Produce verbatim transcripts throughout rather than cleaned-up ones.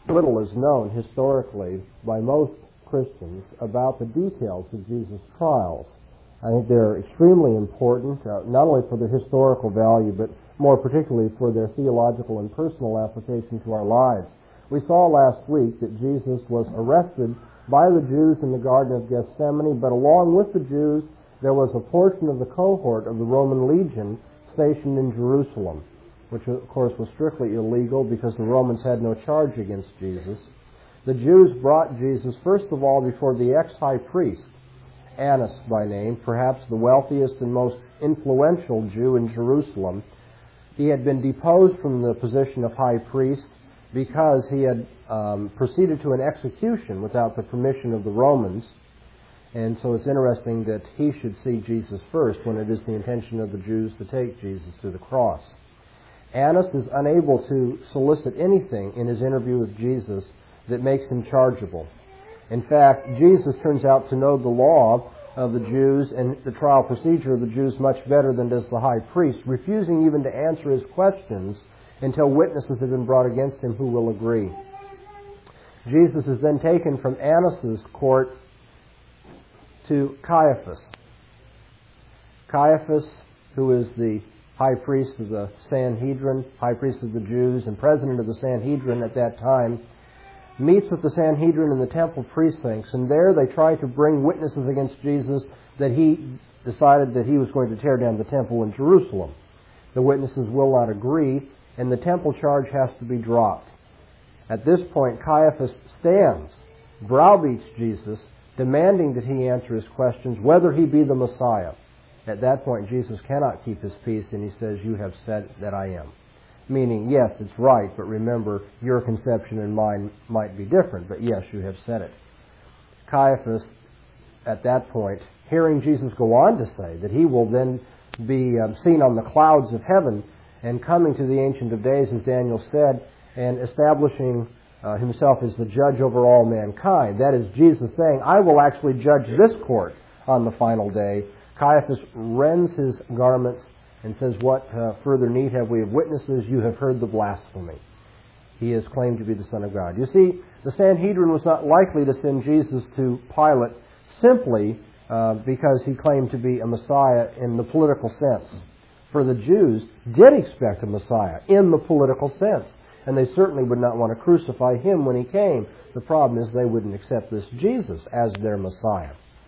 little is known historically by most Christians about the details of Jesus' trials. I think they're extremely important, uh, not only for their historical value, but more particularly for their theological and personal application to our lives. We saw last week that Jesus was arrested by the Jews in the Garden of Gethsemane, but along with the Jews, there was a portion of the cohort of the Roman legion stationed in Jerusalem, which of course was strictly illegal because the Romans had no charge against Jesus. The Jews brought Jesus, first of all, before the ex-high priest, Annas by name, perhaps the wealthiest and most influential Jew in Jerusalem. He had been deposed from the position of high priest because he had um, proceeded to an execution without the permission of the Romans. And so it's interesting that he should see Jesus first when it is the intention of the Jews to take Jesus to the cross. Annas is unable to solicit anything in his interview with Jesus that makes him chargeable. In fact, Jesus turns out to know the law of the Jews and the trial procedure of the Jews much better than does the high priest, refusing even to answer his questions until witnesses have been brought against him who will agree. Jesus is then taken from Annas' court to Caiaphas. Caiaphas, who is the high priest of the Sanhedrin, high priest of the Jews, and president of the Sanhedrin at that time, meets with the Sanhedrin in the temple precincts, and there they try to bring witnesses against Jesus that he decided that he was going to tear down the temple in Jerusalem. The witnesses will not agree, and the temple charge has to be dropped. At this point, Caiaphas stands, browbeats Jesus, demanding that he answer his questions, whether he be the Messiah. At that point, Jesus cannot keep his peace, and he says, "You have said that I am." Meaning, yes, it's right, but remember, your conception and mine might be different, but yes, you have said it. Caiaphas, at that point, hearing Jesus go on to say that he will then be um, seen on the clouds of heaven and coming to the Ancient of Days, as Daniel said, and establishing uh, himself as the judge over all mankind. That is Jesus saying, "I will actually judge this court on the final day." Caiaphas rends his garments and says, "What uh, further need have we of witnesses? You have heard the blasphemy." He is claimed to be the Son of God. You see, the Sanhedrin was not likely to send Jesus to Pilate simply uh, because he claimed to be a Messiah in the political sense. For the Jews did expect a Messiah in the political sense, and they certainly would not want to crucify him when he came. The problem is they wouldn't accept this Jesus as their Messiah.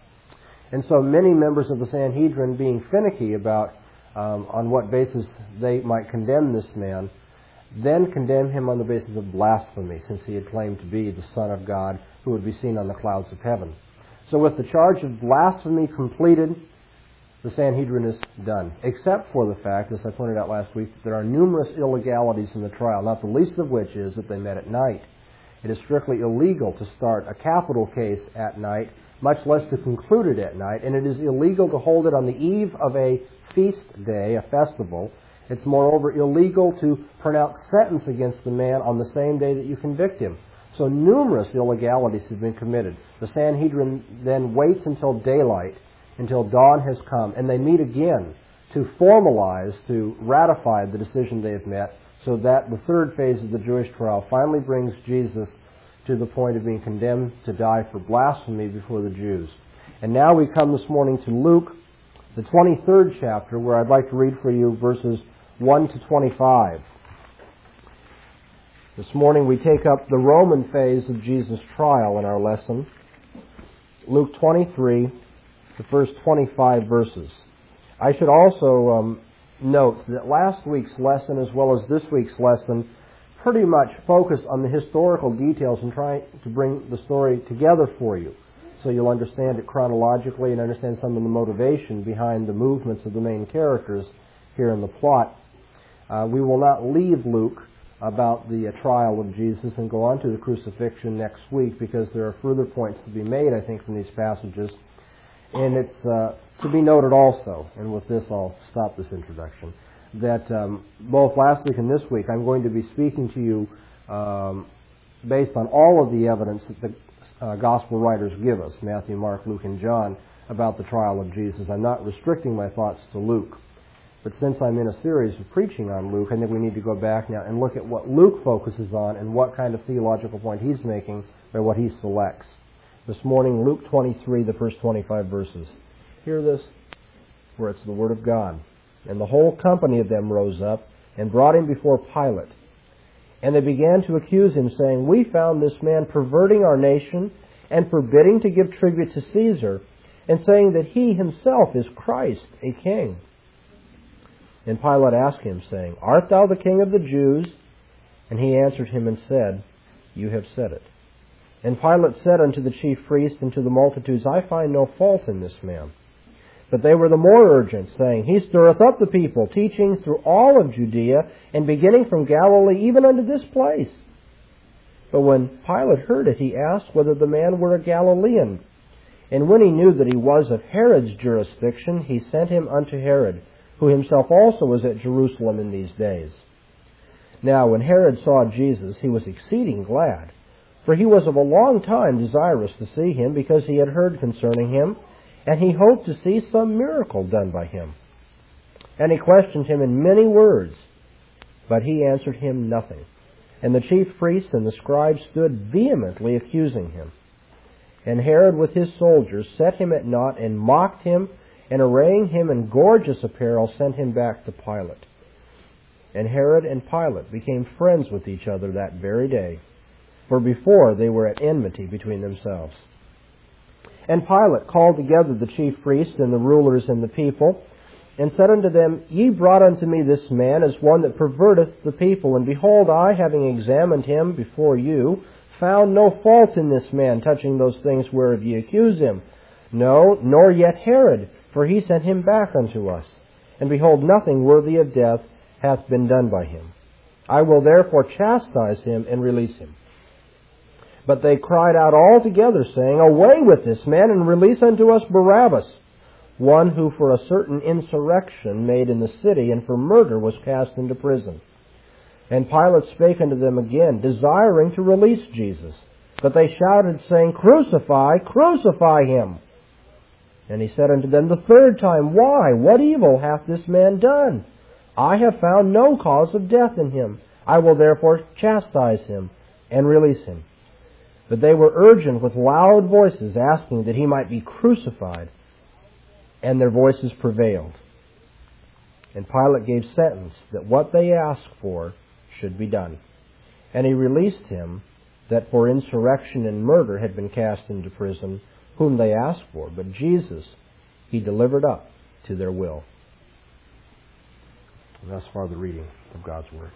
And so many members of the Sanhedrin, being finicky about Um, on what basis they might condemn this man, then condemn him on the basis of blasphemy, since he had claimed to be the Son of God who would be seen on the clouds of heaven. So with the charge of blasphemy completed, the Sanhedrin is done, except for the fact, as I pointed out last week, that there are numerous illegalities in the trial, not the least of which is that they met at night. It is strictly illegal to start a capital case at night, much less to conclude it at night, and it is illegal to hold it on the eve of a feast day, a festival. It's moreover illegal to pronounce sentence against the man on the same day that you convict him. So numerous illegalities have been committed. The Sanhedrin then waits until daylight, until dawn has come, and they meet again to formalize, to ratify the decision they have met, so that the third phase of the Jewish trial finally brings Jesus to the point of being condemned to die for blasphemy before the Jews. And now we come this morning to Luke, the twenty-third chapter, where I'd like to read for you verses one to twenty-five. This morning we take up the Roman phase of Jesus' trial in our lesson. Luke twenty-three, the first twenty-five verses. I should also um, note that last week's lesson, as well as this week's lesson, pretty much focus on the historical details and trying to bring the story together for you, so you'll understand it chronologically and understand some of the motivation behind the movements of the main characters here in the plot. Uh, we will not leave Luke about the uh, trial of Jesus and go on to the crucifixion next week, because there are further points to be made, I think, from these passages. And it's uh, to be noted also, and with this I'll stop this introduction, that um, both last week and this week I'm going to be speaking to you um, based on all of the evidence that the uh, Gospel writers give us, Matthew, Mark, Luke, and John, about the trial of Jesus. I'm not restricting my thoughts to Luke. But since I'm in a series of preaching on Luke, I think we need to go back now and look at what Luke focuses on and what kind of theological point he's making by what he selects. This morning, Luke twenty-three, the first twenty-five verses. Hear this, where it's the Word of God. And the whole company of them rose up and brought him before Pilate. And they began to accuse him, saying, We found this man perverting our nation and forbidding to give tribute to Caesar, and saying that he himself is Christ, a king. And Pilate asked him, saying, Art thou the king of the Jews? And he answered him and said, You have said it. And Pilate said unto the chief priests and to the multitudes, I find no fault in this man. But they were the more urgent, saying, He stirreth up the people, teaching through all of Judea, and beginning from Galilee even unto this place. But when Pilate heard it, he asked whether the man were a Galilean. And when he knew that he was of Herod's jurisdiction, he sent him unto Herod, who himself also was at Jerusalem in these days. Now when Herod saw Jesus, he was exceeding glad, for he was of a long time desirous to see him, because he had heard concerning him, and he hoped to see some miracle done by him. And he questioned him in many words, but he answered him nothing. And the chief priests and the scribes stood vehemently accusing him. And Herod with his soldiers set him at naught, and mocked him, and arraying him in gorgeous apparel, sent him back to Pilate. And Herod and Pilate became friends with each other that very day, for before they were at enmity between themselves. And Pilate called together the chief priests and the rulers and the people, and said unto them, Ye brought unto me this man as one that perverteth the people, and behold, I, having examined him before you, found no fault in this man touching those things whereof ye accuse him. No, nor yet Herod, for he sent him back unto us. And behold, nothing worthy of death hath been done by him. I will therefore chastise him and release him. But they cried out all together, saying, Away with this man, and release unto us Barabbas, one who for a certain insurrection made in the city, and for murder was cast into prison. And Pilate spake unto them again, desiring to release Jesus. But they shouted, saying, Crucify, crucify him. And he said unto them the third time, Why? What evil hath this man done? I have found no cause of death in him. I will therefore chastise him and release him. But they were urgent with loud voices, asking that he might be crucified. And their voices prevailed. And Pilate gave sentence that what they asked for should be done. And he released him that for insurrection and murder had been cast into prison, whom they asked for. But Jesus he delivered up to their will. And thus far the reading of God's Word.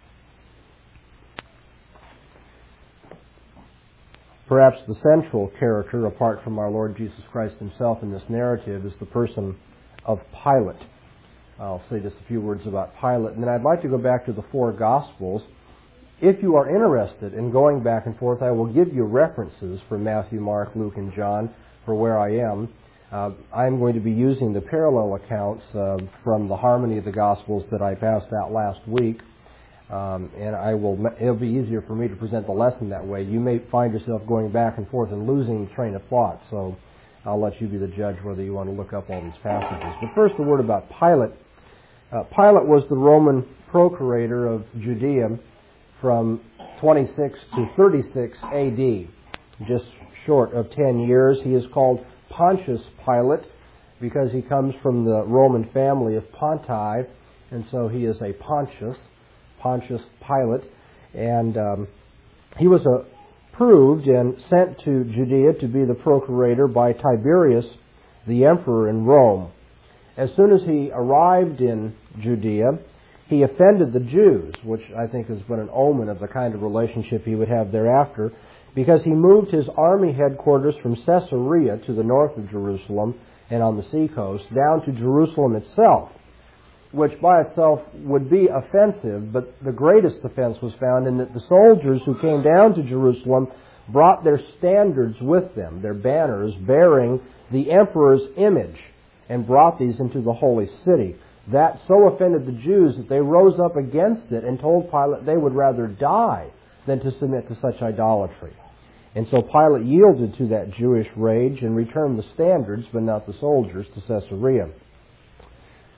Perhaps the central character, apart from our Lord Jesus Christ himself in this narrative, is the person of Pilate. I'll say just a few words about Pilate, and then I'd like to go back to the four Gospels. If you are interested in going back and forth, I will give you references from Matthew, Mark, Luke, and John for where I am. Uh, I'm going to be using the parallel accounts uh, from the Harmony of the Gospels that I passed out last week. Um, and I will. It'll be easier for me to present the lesson that way. You may find yourself going back and forth and losing the train of thought, so I'll let you be the judge whether you want to look up all these passages. But first, a word about Pilate. Uh, Pilate was the Roman procurator of Judea from twenty-six to thirty-six A D, just short of ten years. He is called Pontius Pilate because he comes from the Roman family of Ponti, and so he is a Pontius. Pontius Pilate, and um, he was approved and sent to Judea to be the procurator by Tiberius, the emperor in Rome. As soon as he arrived in Judea, he offended the Jews, which I think has been an omen of the kind of relationship he would have thereafter, because he moved his army headquarters from Caesarea to the north of Jerusalem and on the seacoast down to Jerusalem itself, which by itself would be offensive, but the greatest offense was found in that the soldiers who came down to Jerusalem brought their standards with them, their banners bearing the emperor's image, and brought these into the holy city. That so offended the Jews that they rose up against it and told Pilate they would rather die than to submit to such idolatry. And so Pilate yielded to that Jewish rage and returned the standards, but not the soldiers, to Caesarea.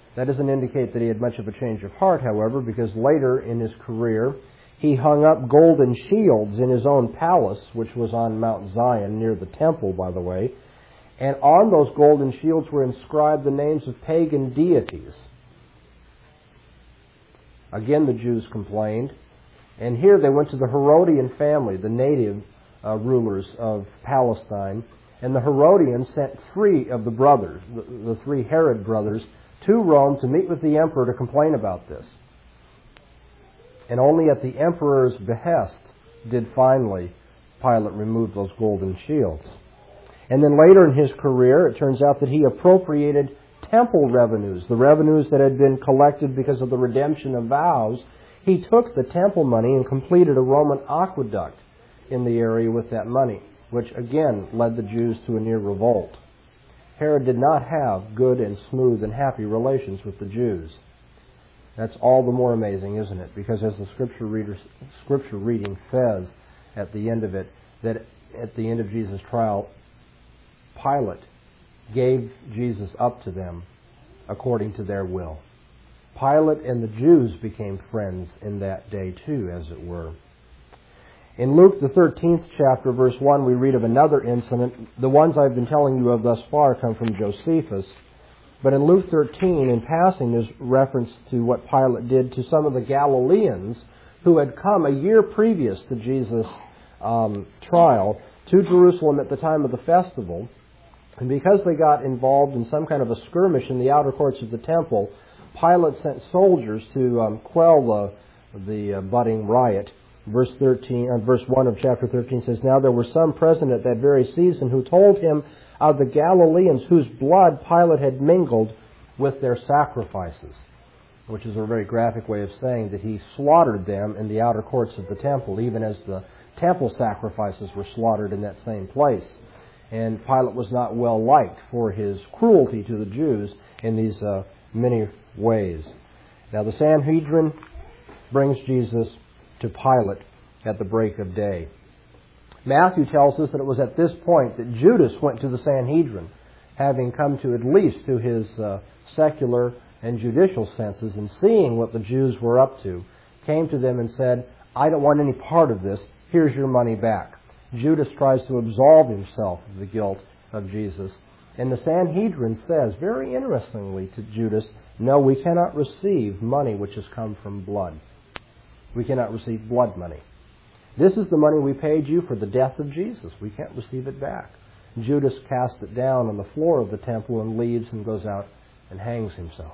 That doesn't indicate that he had much of a change of heart, however, because later in his career, he hung up golden shields in his own palace, which was on Mount Zion, near the temple, by the way. And on those golden shields were inscribed the names of pagan deities. Again, the Jews complained. And here they went to the Herodian family, the native uh, rulers of Palestine. And the Herodians sent three of the brothers, the, the three Herod brothers, to Rome to meet with the emperor to complain about this. And only at the emperor's behest did finally Pilate remove those golden shields. And then later in his career, it turns out that he appropriated temple revenues, the revenues that had been collected because of the redemption of vows. He took the temple money and completed a Roman aqueduct in the area with that money, which again led the Jews to a near revolt. Herod did not have good and smooth and happy relations with the Jews. That's all the more amazing, isn't it? Because as the scripture, reader, scripture reading says at the end of it, that at the end of Jesus' trial, Pilate gave Jesus up to them according to their will. Pilate and the Jews became friends in that day too, as it were. In Luke, the thirteenth chapter, verse one, we read of another incident. The ones I've been telling you of thus far come from Josephus. But in Luke thirteen, in passing, there's reference to what Pilate did to some of the Galileans who had come a year previous to Jesus' um, trial to Jerusalem at the time of the festival. And because they got involved in some kind of a skirmish in the outer courts of the temple, Pilate sent soldiers to um, quell the, the uh, budding riot. Verse thirteen, uh, verse one of chapter thirteen says, "Now there were some present at that very season who told him of the Galileans whose blood Pilate had mingled with their sacrifices," which is a very graphic way of saying that he slaughtered them in the outer courts of the temple, even as the temple sacrifices were slaughtered in that same place. And Pilate was not well liked for his cruelty to the Jews in these uh, many ways. Now the Sanhedrin brings Jesus to Pilate at the break of day. Matthew tells us that it was at this point that Judas went to the Sanhedrin, having come to at least to his uh, secular and judicial senses, and seeing what the Jews were up to, came to them and said, "I don't want any part of this. Here's your money back." Judas tries to absolve himself of the guilt of Jesus. And the Sanhedrin says, very interestingly to Judas, "No, we cannot receive money which has come from blood. We cannot receive blood money. This is the money we paid you for the death of Jesus. We can't receive it back." Judas casts it down on the floor of the temple and leaves and goes out and hangs himself.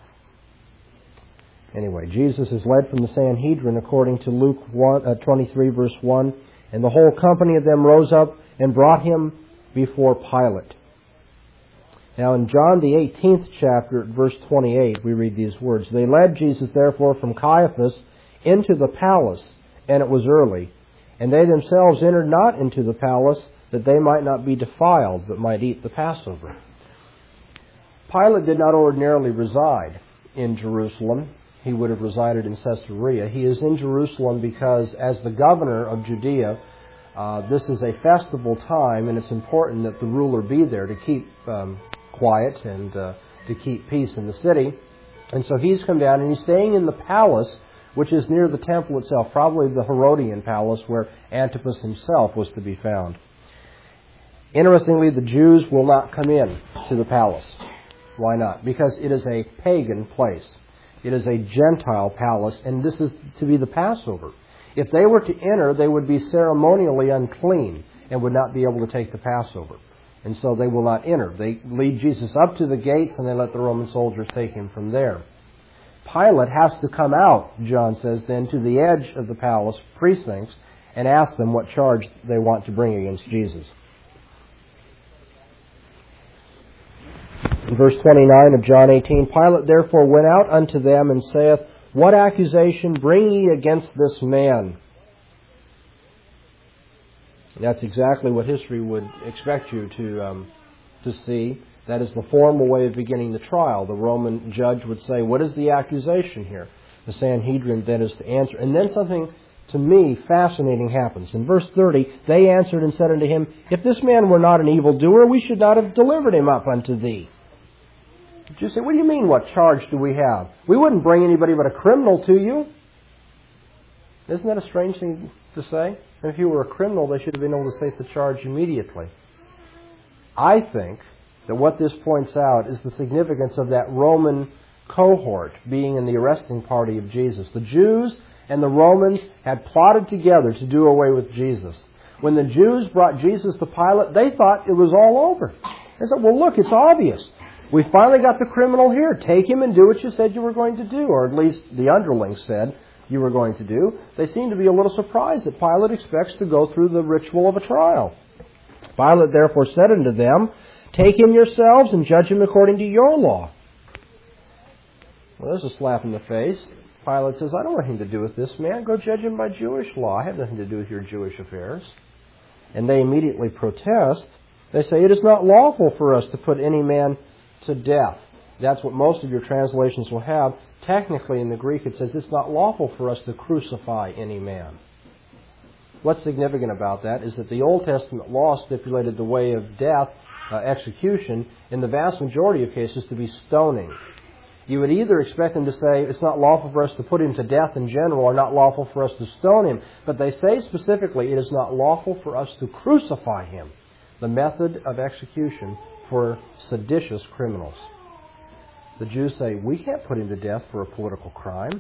Anyway, Jesus is led from the Sanhedrin according to Luke one, uh, twenty-three, verse one. "And the whole company of them rose up and brought him before Pilate." Now in John the eighteenth chapter, verse twenty-eight, we read these words, "They led Jesus therefore from Caiaphas into the palace, and it was early. And they themselves entered not into the palace, that they might not be defiled, but might eat the Passover." Pilate did not ordinarily reside in Jerusalem. He would have resided in Caesarea. He is in Jerusalem because, as the governor of Judea, uh, this is a festival time, and it's important that the ruler be there to keep um, quiet and uh, to keep peace in the city. And so he's come down, and he's staying in the palace, which is near the temple itself, probably the Herodian palace where Antipas himself was to be found. Interestingly, the Jews will not come in to the palace. Why not? Because it is a pagan place. It is a Gentile palace, and this is to be the Passover. If they were to enter, they would be ceremonially unclean and would not be able to take the Passover. And so they will not enter. They lead Jesus up to the gates, and they let the Roman soldiers take him from there. Pilate has to come out, John says, then to the edge of the palace precincts and ask them what charge they want to bring against Jesus. In verse twenty-nine of John eighteen, "Pilate therefore went out unto them and saith, What accusation bring ye against this man?" That's exactly what history would expect you to um, to see. That is the formal way of beginning the trial. The Roman judge would say, "What is the accusation here?" The Sanhedrin then is to answer. And then something, to me, fascinating happens. In verse thirty, "They answered and said unto him, If this man were not an evildoer, we should not have delivered him up unto thee." The Jews say, what do you mean, what charge do we have? We wouldn't bring anybody but a criminal to you. Isn't that a strange thing to say? If you were a criminal, they should have been able to state the charge immediately. I think that what this points out is the significance of that Roman cohort being in the arresting party of Jesus. The Jews and the Romans had plotted together to do away with Jesus. When the Jews brought Jesus to Pilate, they thought it was all over. They said, well, look, it's obvious. We finally got the criminal here. Take him and do what you said you were going to do, or at least the underlings said you were going to do. They seem to be a little surprised that Pilate expects to go through the ritual of a trial. Pilate therefore said unto them, take him yourselves and judge him according to your law. Well, there's a slap in the face. Pilate says, I don't want anything to do with this man. Go judge him by Jewish law. I have nothing to do with your Jewish affairs. And they immediately protest. They say, it is not lawful for us to put any man to death. That's what most of your translations will have. Technically, in the Greek, it says it's not lawful for us to crucify any man. What's significant about that is that the Old Testament law stipulated the way of death, uh, execution, in the vast majority of cases to be stoning. You would either expect them to say it's not lawful for us to put him to death in general or not lawful for us to stone him. But they say specifically it is not lawful for us to crucify him, the method of execution for seditious criminals. The Jews say, we can't put him to death for a political crime.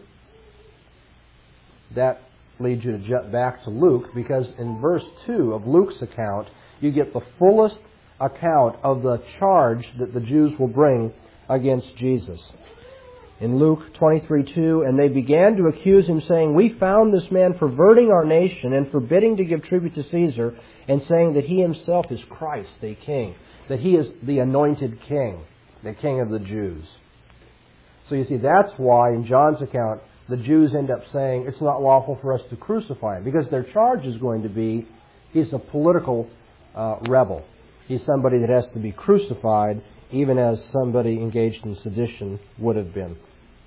That leads you to jump back to Luke, because in verse two of Luke's account, you get the fullest account of the charge that the Jews will bring against Jesus. In Luke twenty-three two, and they began to accuse him, saying, we found this man perverting our nation and forbidding to give tribute to Caesar, and saying that he himself is Christ, the king, that he is the anointed king, the king of the Jews. So you see, that's why in John's account, the Jews end up saying it's not lawful for us to crucify him, because their charge is going to be he's a political uh, rebel. He's somebody that has to be crucified, even as somebody engaged in sedition would have been.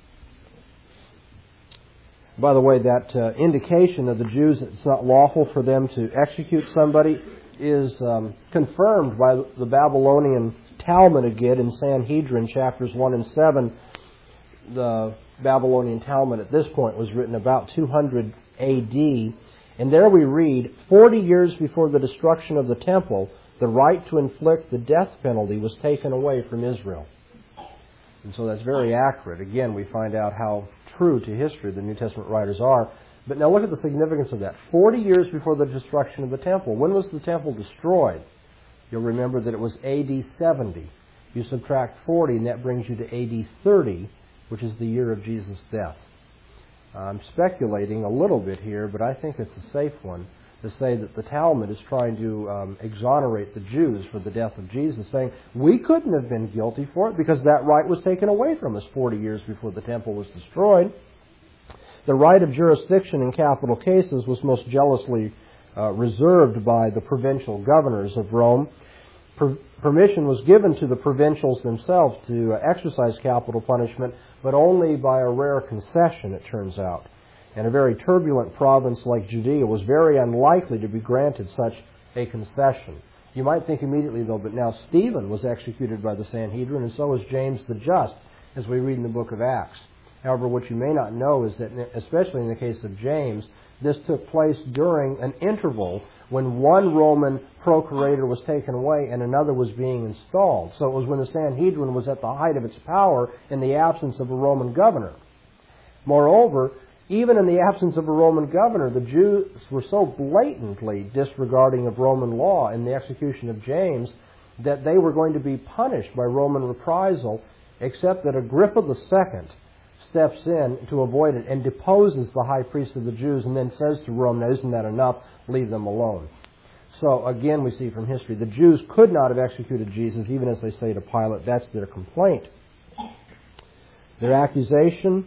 By the way, that uh, indication of the Jews that it's not lawful for them to execute somebody is um, confirmed by the Babylonian Talmud again in Sanhedrin chapters one and seven. The Babylonian Talmud at this point was written about two hundred A D, and there we read, forty years before the destruction of the temple, the right to inflict the death penalty was taken away from Israel. And so that's very accurate. Again, we find out how true to history the New Testament writers are. But now look at the significance of that. forty years before the destruction of the temple. When was the temple destroyed? You'll remember that it was A D seventy. You subtract forty, and that brings you to A D thirty, which is the year of Jesus' death. I'm speculating a little bit here, but I think it's a safe one to say that the Talmud is trying to um, exonerate the Jews for the death of Jesus, saying we couldn't have been guilty for it because that right was taken away from us forty years before the temple was destroyed. The right of jurisdiction in capital cases was most jealously uh, reserved by the provincial governors of Rome. Per- permission was given to the provincials themselves to uh, exercise capital punishment, but only by a rare concession, it turns out. And a very turbulent province like Judea was very unlikely to be granted such a concession. You might think immediately, though, but now Stephen was executed by the Sanhedrin, and so was James the Just, as we read in the book of Acts. However, what you may not know is that, especially in the case of James, this took place during an interval when one Roman procurator was taken away and another was being installed. So it was when the Sanhedrin was at the height of its power in the absence of a Roman governor. Moreover, even in the absence of a Roman governor, the Jews were so blatantly disregarding of Roman law in the execution of James that they were going to be punished by Roman reprisal, except that Agrippa the Second steps in to avoid it and deposes the high priest of the Jews and then says to Rome, now isn't that enough? Leave them alone. So again, we see from history, the Jews could not have executed Jesus, even as they say to Pilate. That's their complaint. Their accusation,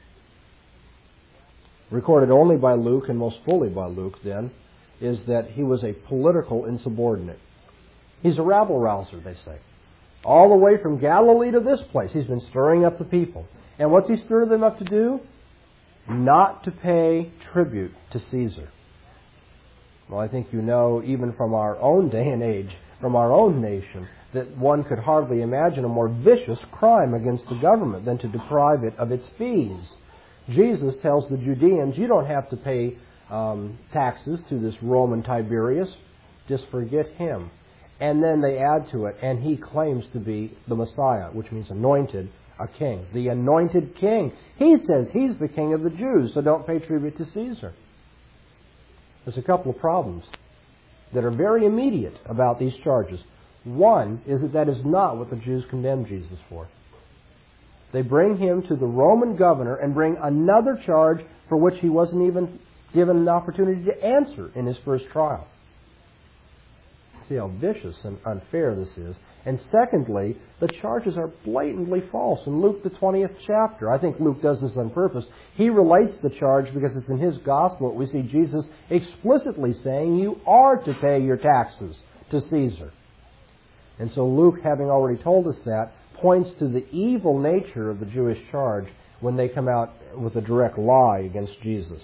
recorded only by Luke and most fully by Luke then, is that he was a political insubordinate. He's a rabble-rouser, they say. All the way from Galilee to this place, he's been stirring up the people. And what's he stirred them up to do? Not to pay tribute to Caesar. Well, I think you know, even from our own day and age, from our own nation, that one could hardly imagine a more vicious crime against the government than to deprive it of its fees. Jesus tells the Judeans, you don't have to pay um, taxes to this Roman Tiberius. Just forget him. And then they add to it, and he claims to be the Messiah, which means anointed, a king. The anointed king. He says he's the king of the Jews, so don't pay tribute to Caesar. There's a couple of problems that are very immediate about these charges. One is that that is not what the Jews condemned Jesus for. They bring him to the Roman governor and bring another charge for which he wasn't even given an opportunity to answer in his first trial. See how vicious and unfair this is. And secondly, the charges are blatantly false. In Luke, the twentieth chapter, I think Luke does this on purpose. He relates the charge because it's in his gospel that we see Jesus explicitly saying, you are to pay your taxes to Caesar. And so Luke, having already told us that, points to the evil nature of the Jewish charge when they come out with a direct lie against Jesus.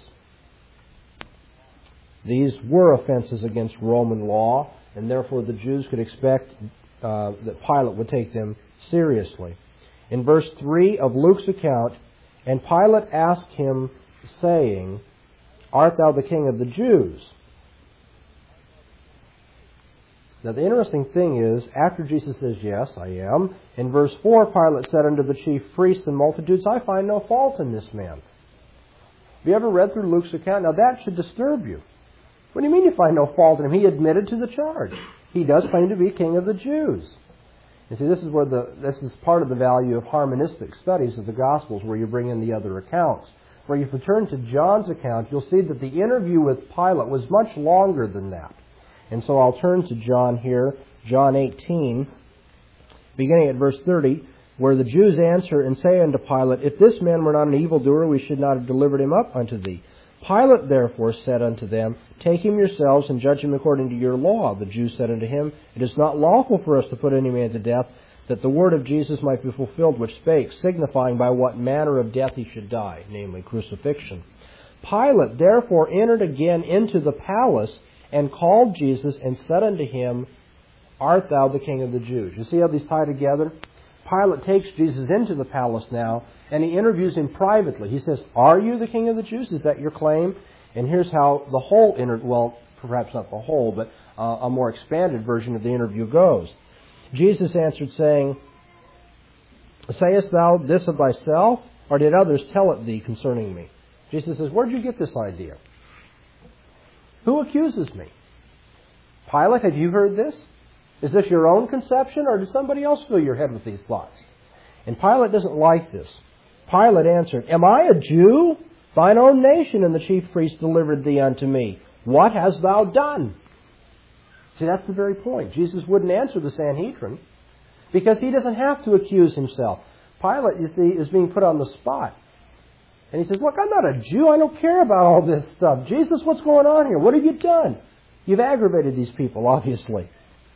These were offenses against Roman law, and therefore the Jews could expect uh, that Pilate would take them seriously. In verse three of Luke's account, and Pilate asked him, saying, art thou the king of the Jews? Now the interesting thing is, after Jesus says, yes, I am, in verse four, Pilate said unto the chief priests and multitudes, I find no fault in this man. Have you ever read through Luke's account? Now that should disturb you. What do you mean you find no fault in him? He admitted to the charge. He does claim to be king of the Jews. You see, this is where the this is part of the value of harmonistic studies of the Gospels, where you bring in the other accounts. Where if you turn to John's account, you'll see that the interview with Pilate was much longer than that. And so I'll turn to John here, John eighteen, beginning at verse thirty, where the Jews answer and say unto Pilate, if this man were not an evildoer, we should not have delivered him up unto thee. Pilate therefore said unto them, take him yourselves and judge him according to your law. The Jews said unto him, it is not lawful for us to put any man to death, that the word of Jesus might be fulfilled, which spake, signifying by what manner of death he should die, namely crucifixion. Pilate therefore entered again into the palace, and called Jesus, and said unto him, art thou the king of the Jews? You see how these tie together? Pilate takes Jesus into the palace now, and he interviews him privately. He says, are you the king of the Jews? Is that your claim? And here's how the whole, inter- well, perhaps not the whole, but uh, a more expanded version of the interview goes. Jesus answered, saying, sayest thou this of thyself, or did others tell it thee concerning me? Jesus says, where did you get this idea? Who accuses me? Pilate, have you heard this? Is this your own conception, or did somebody else fill your head with these thoughts? And Pilate doesn't like this. Pilate answered, am I a Jew? Thine own nation and the chief priests delivered thee unto me. What hast thou done? See, that's the very point. Jesus wouldn't answer the Sanhedrin because he doesn't have to accuse himself. Pilate, you see, is being put on the spot. And he says, look, I'm not a Jew. I don't care about all this stuff. Jesus, what's going on here? What have you done? You've aggravated these people, obviously.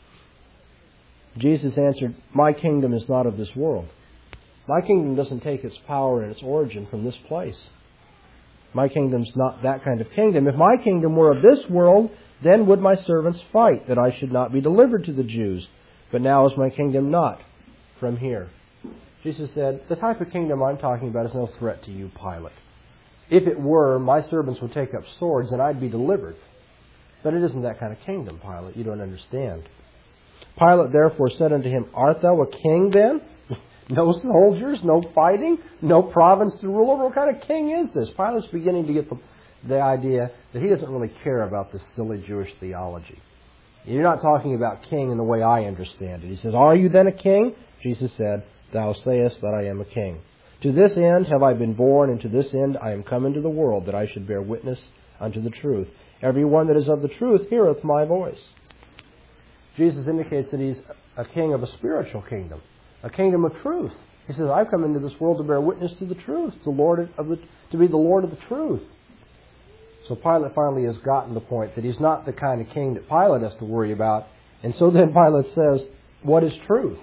Jesus answered, my kingdom is not of this world. My kingdom doesn't take its power and its origin from this place. My kingdom's not that kind of kingdom. If my kingdom were of this world, then would my servants fight, that I should not be delivered to the Jews. But now is my kingdom not from here. Jesus said, the type of kingdom I'm talking about is no threat to you, Pilate. If it were, my servants would take up swords and I'd be delivered. But it isn't that kind of kingdom, Pilate. You don't understand. Pilate therefore said unto him, art thou a king then? No soldiers, no fighting, no province to rule over. What kind of king is this? Pilate's beginning to get the, the idea that he doesn't really care about this silly Jewish theology. You're not talking about king in the way I understand it. He says, are you then a king? Jesus said, thou sayest that I am a king. To this end have I been born, and to this end I am come into the world, that I should bear witness unto the truth. Every one that is of the truth heareth my voice. Jesus indicates that he's a king of a spiritual kingdom, a kingdom of truth. He says, I've come into this world to bear witness to the truth, the Lord of the, to be the Lord of the truth. So Pilate finally has gotten the point that he's not the kind of king that Pilate has to worry about. And so then Pilate says, what is truth?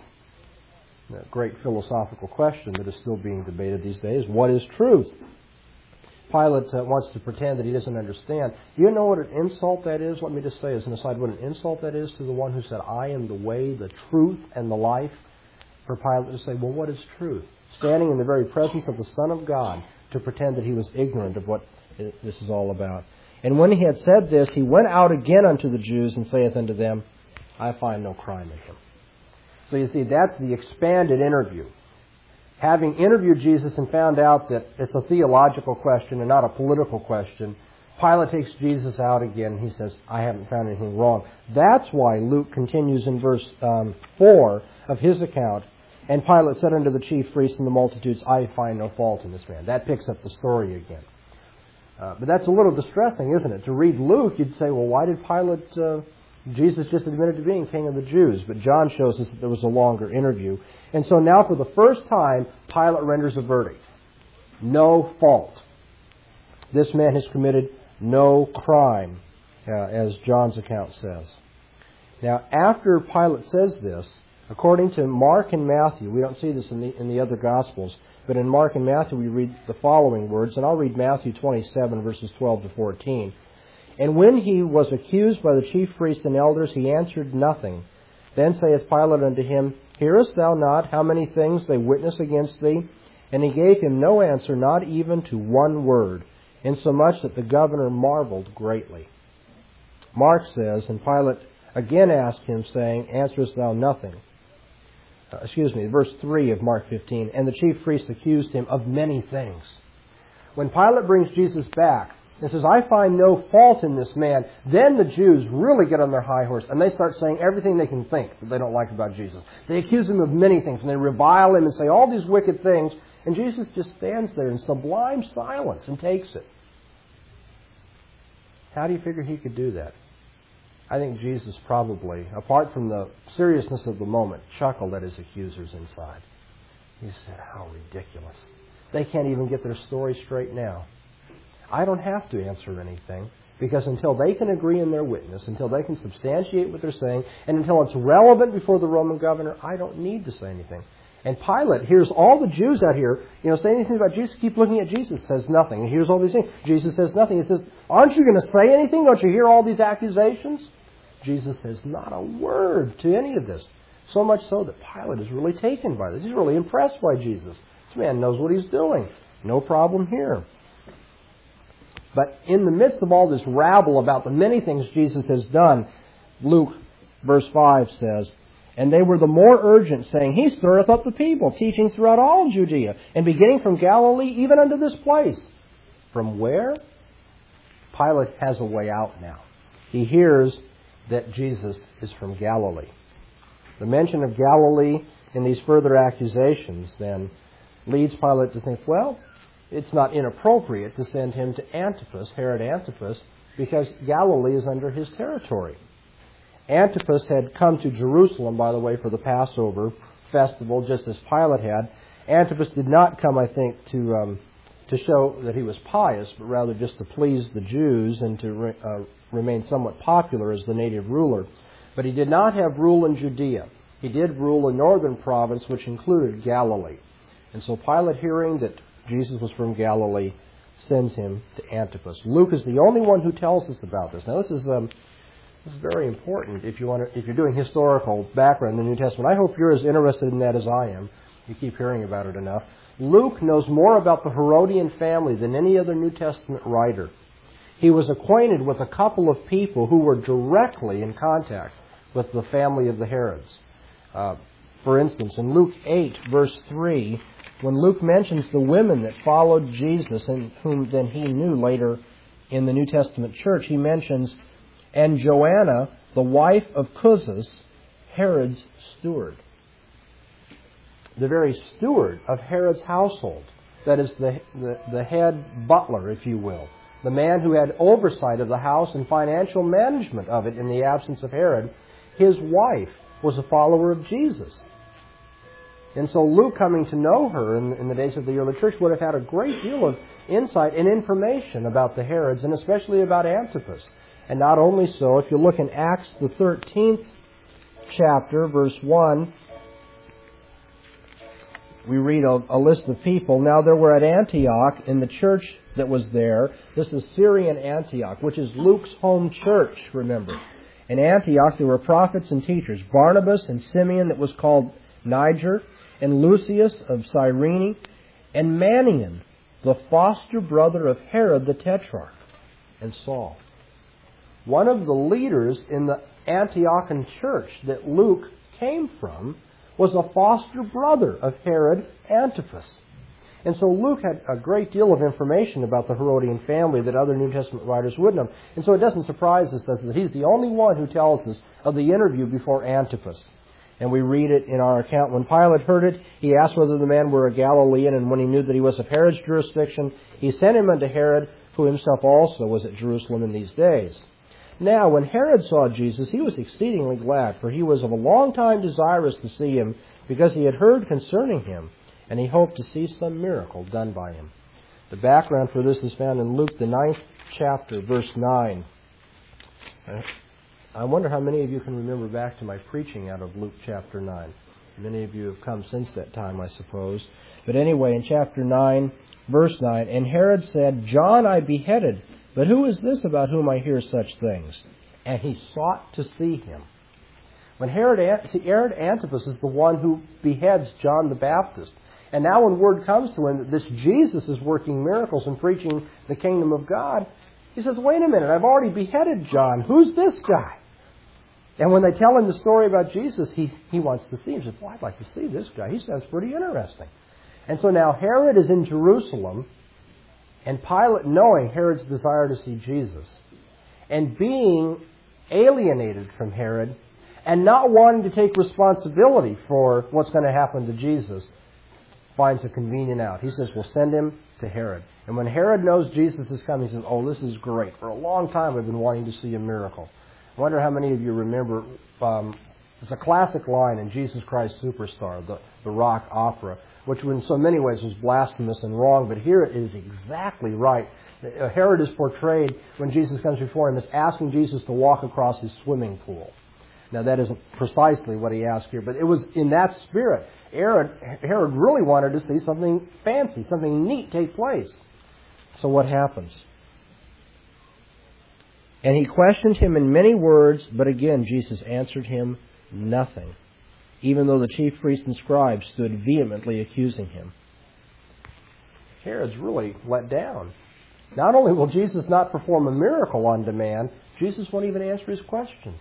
A great philosophical question that is still being debated these days. What is truth? Pilate uh, wants to pretend that he doesn't understand. Do you know what an insult that is? Let me just say as an aside what an insult that is to the one who said, I am the way, the truth, and the life. For Pilate to say, well, what is truth? Standing in the very presence of the Son of God to pretend that he was ignorant of what this is all about. And when he had said this, he went out again unto the Jews and saith unto them, I find no crime in him. So you see, that's the expanded interview. Having interviewed Jesus and found out that it's a theological question and not a political question, Pilate takes Jesus out again. He says, I haven't found anything wrong. That's why Luke continues in verse um, four of his account. And Pilate said unto the chief priests and the multitudes, I find no fault in this man. That picks up the story again. Uh, but that's a little distressing, isn't it? To read Luke, you'd say, well, why did Pilate, uh, Jesus just admitted to being king of the Jews? But John shows us that there was a longer interview. And so now for the first time, Pilate renders a verdict. No fault. This man has committed no crime, uh, as John's account says. Now, after Pilate says this, according to Mark and Matthew, we don't see this in the, in the other Gospels, but in Mark and Matthew we read the following words, and I'll read Matthew twenty-seven, verses twelve to fourteen. And when he was accused by the chief priests and elders, he answered nothing. Then saith Pilate unto him, Hearest thou not how many things they witness against thee? And he gave him no answer, not even to one word, insomuch that the governor marveled greatly. Mark says, and Pilate again asked him, saying, Answerest thou nothing? Uh, excuse me, verse three of Mark fifteen. And the chief priests accused him of many things. When Pilate brings Jesus back and says, I find no fault in this man, then the Jews really get on their high horse and they start saying everything they can think that they don't like about Jesus. They accuse him of many things and they revile him and say all these wicked things, and Jesus just stands there in sublime silence and takes it. How do you figure he could do that? I think Jesus probably, apart from the seriousness of the moment, chuckled at his accusers inside. He said, how ridiculous. They can't even get their story straight now. I don't have to answer anything, because until they can agree in their witness, until they can substantiate what they're saying, and until it's relevant before the Roman governor, I don't need to say anything. And Pilate hears all the Jews out here, you know, saying anything about Jesus, keep looking at Jesus, says nothing. He hears all these things. Jesus says nothing. He says, aren't you going to say anything? Don't you hear all these accusations? Jesus says not a word to any of this. So much so that Pilate is really taken by this. He's really impressed by Jesus. This man knows what he's doing. No problem here. But in the midst of all this rabble about the many things Jesus has done, Luke, verse five says, And they were the more urgent, saying, He stirreth up the people, teaching throughout all Judea, and beginning from Galilee, even unto this place. From where? Pilate has a way out now. He hears that Jesus is from Galilee. The mention of Galilee in these further accusations then leads Pilate to think, well, it's not inappropriate to send him to Antipas, Herod Antipas, because Galilee is under his territory. Antipas had come to Jerusalem, by the way, for the Passover festival, just as Pilate had. Antipas did not come, I think, to um, to show that he was pious, but rather just to please the Jews and to re, uh, remain somewhat popular as the native ruler. But he did not have rule in Judea. He did rule a northern province, which included Galilee. And so Pilate, hearing that Jesus was from Galilee, sends him to Antipas. Luke is the only one who tells us about this. Now, this is um, this is very important if you want to, if you're doing historical background in the New Testament. I hope you're as interested in that as I am. You keep hearing about it enough. Luke knows more about the Herodian family than any other New Testament writer. He was acquainted with a couple of people who were directly in contact with the family of the Herods. Uh, for instance, in Luke eight, verse three, when Luke mentions the women that followed Jesus and whom then he knew later in the New Testament church, he mentions, and Joanna, the wife of Chuzzas, Herod's steward. The very steward of Herod's household. That is the, the, the head butler, if you will. The man who had oversight of the house and financial management of it in the absence of Herod. His wife was a follower of Jesus. And so Luke, coming to know her in, in the days of the early church, would have had a great deal of insight and information about the Herods, and especially about Antipas. And not only so, if you look in Acts, the thirteenth chapter, verse one, we read a, a list of people. Now there were at Antioch, in the church that was there, this is Syrian Antioch, which is Luke's home church, remember. In Antioch there were prophets and teachers, Barnabas and Simeon that was called Niger, and Lucius of Cyrene, and Manaen, the foster brother of Herod the Tetrarch, and Saul. One of the leaders in the Antiochian church that Luke came from was a foster brother of Herod Antipas. And so Luke had a great deal of information about the Herodian family that other New Testament writers wouldn't have. And so it doesn't surprise us, does it, that he's the only one who tells us of the interview before Antipas. And we read it in our account. When Pilate heard it, he asked whether the man were a Galilean, and when he knew that he was of Herod's jurisdiction, he sent him unto Herod, who himself also was at Jerusalem in these days. Now, when Herod saw Jesus, he was exceedingly glad, for he was of a long time desirous to see him, because he had heard concerning him, and he hoped to see some miracle done by him. The background for this is found in Luke, the ninth chapter, verse nine. I wonder how many of you can remember back to my preaching out of Luke chapter nine. Many of you have come since that time, I suppose. But anyway, in chapter nine, verse nine, and Herod said, John I beheaded, but who is this about whom I hear such things? And he sought to see him. When Herod, see, Herod Antipas is the one who beheads John the Baptist. And now when word comes to him that this Jesus is working miracles and preaching the kingdom of God, he says, wait a minute, I've already beheaded John. Who's this guy? And when they tell him the story about Jesus, he, he wants to see him. He says, well, I'd like to see this guy. He sounds pretty interesting. And so now Herod is in Jerusalem, and Pilate, knowing Herod's desire to see Jesus, and being alienated from Herod, and not wanting to take responsibility for what's going to happen to Jesus, finds a convenient out. He says, we'll send him to Herod. And when Herod knows Jesus is coming, he says, oh, this is great. For a long time I've been wanting to see a miracle. I wonder how many of you remember, um, it's a classic line in Jesus Christ Superstar, the, the rock opera, which in so many ways was blasphemous and wrong, but here it is exactly right. Herod is portrayed, when Jesus comes before him, as asking Jesus to walk across his swimming pool. Now that isn't precisely what he asked here, but it was in that spirit. Herod, Herod really wanted to see something fancy, something neat take place. So what happens? And he questioned him in many words, but again Jesus answered him nothing, even though the chief priests and scribes stood vehemently accusing him. Herod's really let down. Not only will Jesus not perform a miracle on demand, Jesus won't even answer his questions,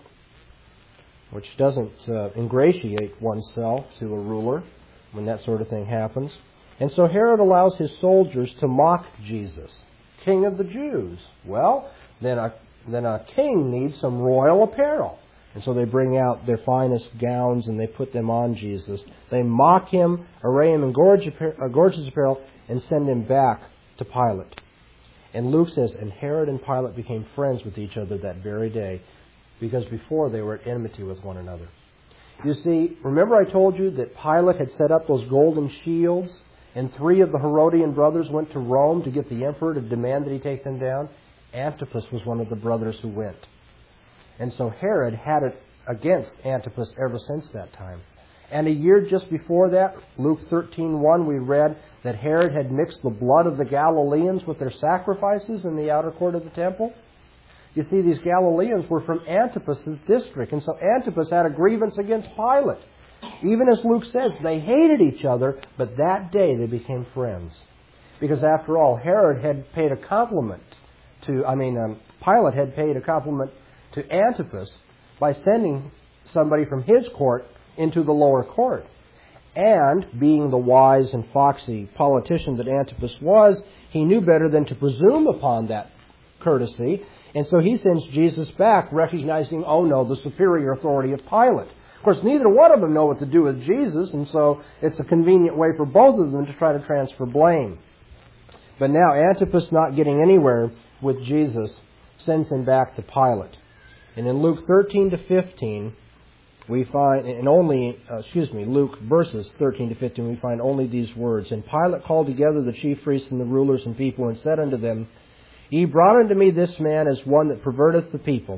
which doesn't uh, ingratiate oneself to a ruler when that sort of thing happens. And so Herod allows his soldiers to mock Jesus, King of the Jews. Well, then a, then a king needs some royal apparel. And so they bring out their finest gowns and they put them on Jesus. They mock him, array him in gorgeous apparel, and send him back to Pilate. And Luke says, and Herod and Pilate became friends with each other that very day, because before they were at enmity with one another. You see, remember I told you that Pilate had set up those golden shields, and three of the Herodian brothers went to Rome to get the emperor to demand that he take them down? Antipas was one of the brothers who went. And so Herod had it against Antipas ever since that time. And a year just before that, Luke thirteen one, we read that Herod had mixed the blood of the Galileans with their sacrifices in the outer court of the temple. You see, these Galileans were from Antipas's district, and so Antipas had a grievance against Pilate. Even as Luke says, they hated each other, but that day they became friends. Because after all, Herod had paid a compliment to, I mean, um, Pilate had paid a compliment to Antipas by sending somebody from his court into the lower court. And, being the wise and foxy politician that Antipas was, he knew better than to presume upon that courtesy. And so he sends Jesus back, recognizing, oh no, the superior authority of Pilate. Of course, neither one of them know what to do with Jesus, and so it's a convenient way for both of them to try to transfer blame. But now Antipas, not getting anywhere with Jesus, sends him back to Pilate. And in Luke thirteen to fifteen, we find, and only, uh, excuse me, Luke verses thirteen to fifteen, we find only these words. And Pilate called together the chief priests and the rulers and people, and said unto them, Ye brought unto me this man as one that perverteth the people.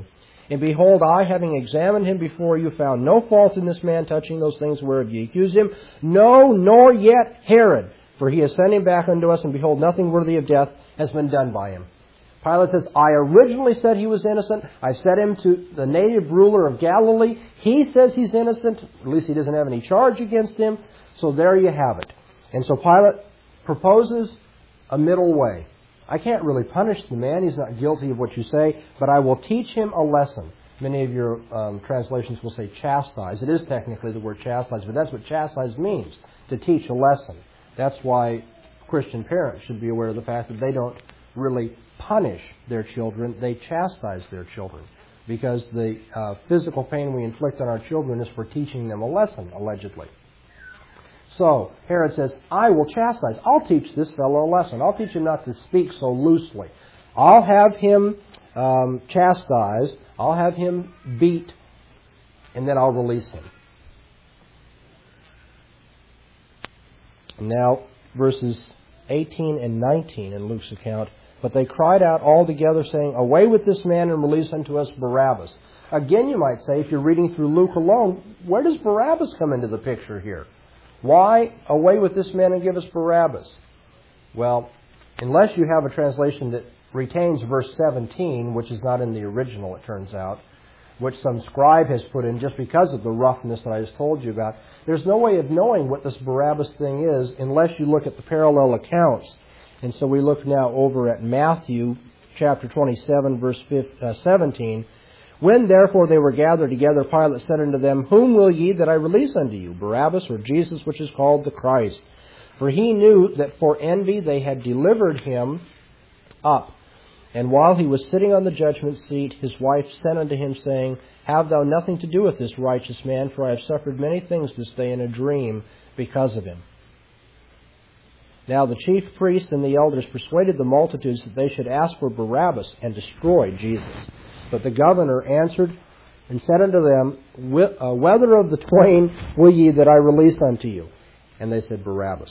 And behold, I, having examined him before you, found no fault in this man touching those things whereof ye accuse him. No, nor yet Herod. For he has sent him back unto us, and behold, nothing worthy of death has been done by him. Pilate says, I originally said he was innocent. I sent him to the native ruler of Galilee. He says he's innocent. At least he doesn't have any charge against him. So there you have it. And so Pilate proposes a middle way. I can't really punish the man. He's not guilty of what you say, but I will teach him a lesson. Many of your um, translations will say chastise. It is technically the word chastise, but that's what chastise means, to teach a lesson. That's why Christian parents should be aware of the fact that they don't really punish their children, they chastise their children. Because the uh, physical pain we inflict on our children is for teaching them a lesson, allegedly. So, Herod says, I will chastise. I'll teach this fellow a lesson. I'll teach him not to speak so loosely. I'll have him um, chastised. I'll have him beat. And then I'll release him. Now, verses eighteen and nineteen in Luke's account. But they cried out all together, saying, Away with this man, and release unto us Barabbas. Again, you might say, if you're reading through Luke alone, where does Barabbas come into the picture here? Why away with this man and give us Barabbas? Well, unless you have a translation that retains verse seventeen, which is not in the original, it turns out, which some scribe has put in just because of the roughness that I just told you about, there's no way of knowing what this Barabbas thing is unless you look at the parallel accounts. And so we look now over at Matthew chapter twenty-seven, verse seventeen. When therefore they were gathered together, Pilate said unto them, Whom will ye that I release unto you, Barabbas or Jesus, which is called the Christ? For he knew that for envy they had delivered him up. And while he was sitting on the judgment seat, his wife sent unto him, saying, Have thou nothing to do with this righteous man, for I have suffered many things this day in a dream because of him. Now the chief priests and the elders persuaded the multitudes that they should ask for Barabbas and destroy Jesus. But the governor answered and said unto them, Whether of the twain will ye that I release unto you? And they said, Barabbas.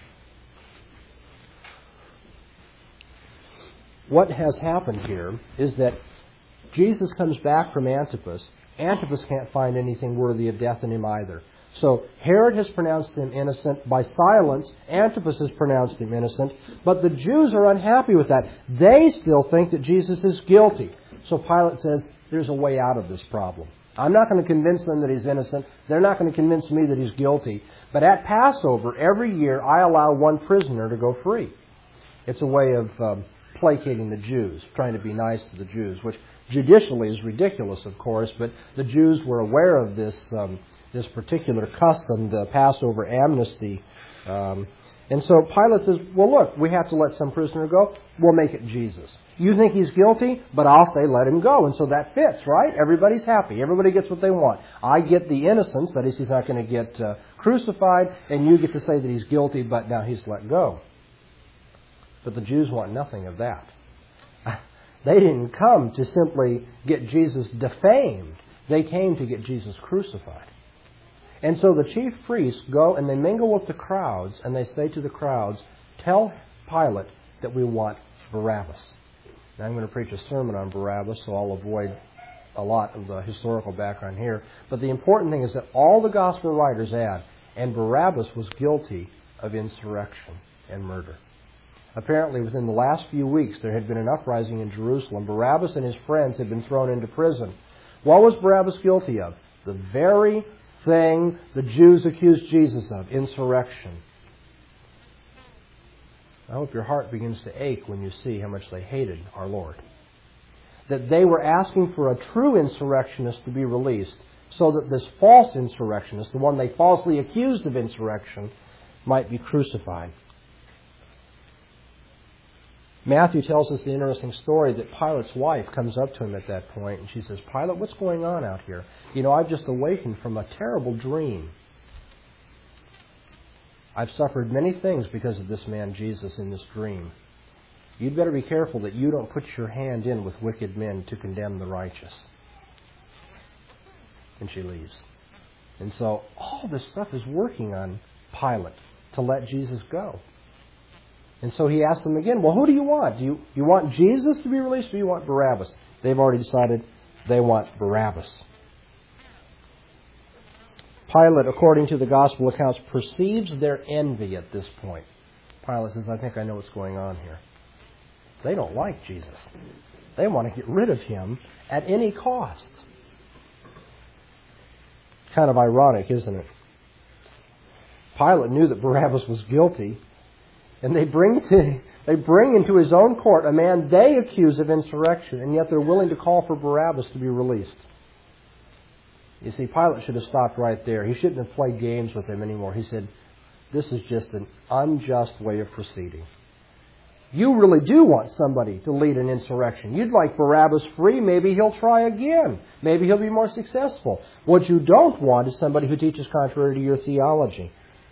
What has happened here is that Jesus comes back from Antipas. Antipas can't find anything worthy of death in him either. So Herod has pronounced him innocent. By silence, Antipas has pronounced him innocent. But the Jews are unhappy with that. They still think that Jesus is guilty. So Pilate says, there's a way out of this problem. I'm not going to convince them that he's innocent. They're not going to convince me that he's guilty. But at Passover, every year, I allow one prisoner to go free. It's a way of um, placating the Jews, trying to be nice to the Jews, which judicially is ridiculous, of course, but the Jews were aware of this um, this particular custom, the Passover amnesty. Um, and so Pilate says, well, look, we have to let some prisoner go. We'll make it Jesus. You think he's guilty, but I'll say let him go. And so that fits, right? Everybody's happy. Everybody gets what they want. I get the innocence, that is, he's not going to get uh, crucified, and you get to say that he's guilty, but now he's let go. But the Jews want nothing of that. They didn't come to simply get Jesus defamed. They came to get Jesus crucified. And so the chief priests go and they mingle with the crowds, and they say to the crowds, tell Pilate that we want Barabbas. Now I'm going to preach a sermon on Barabbas, so I'll avoid a lot of the historical background here. But the important thing is that all the gospel writers add, and Barabbas was guilty of insurrection and murder. Apparently, within the last few weeks, there had been an uprising in Jerusalem. Barabbas and his friends had been thrown into prison. What was Barabbas guilty of? The very thing the Jews accused Jesus of, insurrection. I hope your heart begins to ache when you see how much they hated our Lord. That they were asking for a true insurrectionist to be released so that this false insurrectionist, the one they falsely accused of insurrection, might be crucified. Matthew tells us the interesting story that Pilate's wife comes up to him at that point and she says, Pilate, what's going on out here? You know, I've just awakened from a terrible dream. I've suffered many things because of this man Jesus in this dream. You'd better be careful that you don't put your hand in with wicked men to condemn the righteous. And she leaves. And so all this stuff is working on Pilate to let Jesus go. And so he asked them again, well, who do you want? Do you, you want Jesus to be released or do you want Barabbas? They've already decided They want Barabbas. Pilate, according to the gospel accounts, perceives their envy at this point. Pilate says, I think I know what's going on here. They don't like Jesus. They want to get rid of him at any cost. Kind of ironic, isn't it? Pilate knew that Barabbas was guilty, and they bring to, they bring into his own court a man they accuse of insurrection, and yet they're willing to call for Barabbas to be released. You see, Pilate should have stopped right there. He shouldn't have played games with him anymore. He said, this is just an unjust way of proceeding. You really do want somebody to lead an insurrection. You'd like Barabbas free. Maybe he'll try again. Maybe he'll be more successful. What you don't want is somebody who teaches contrary to your theology.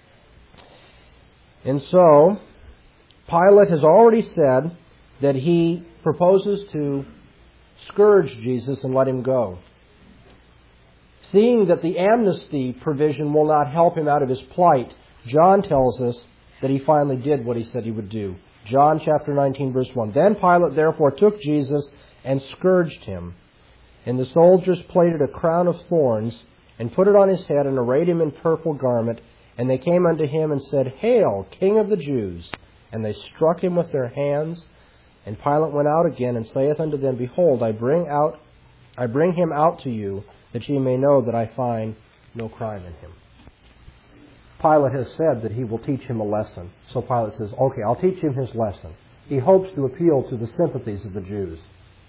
And so, Pilate has already said that he proposes to scourge Jesus and let him go. Seeing that the amnesty provision will not help him out of his plight, John tells us that he finally did what he said he would do. John chapter nineteen, verse one. Then Pilate therefore took Jesus and scourged him. And the soldiers plaited a crown of thorns and put it on his head and arrayed him in purple garment. And they came unto him and said, Hail, King of the Jews! And they struck him with their hands. And Pilate went out again and saith unto them, Behold, I bring out, I bring him out to you, that ye may know that I find no crime in him. Pilate has said that he will teach him a lesson. So Pilate says, okay, I'll teach him his lesson. He hopes to appeal to the sympathies of the Jews.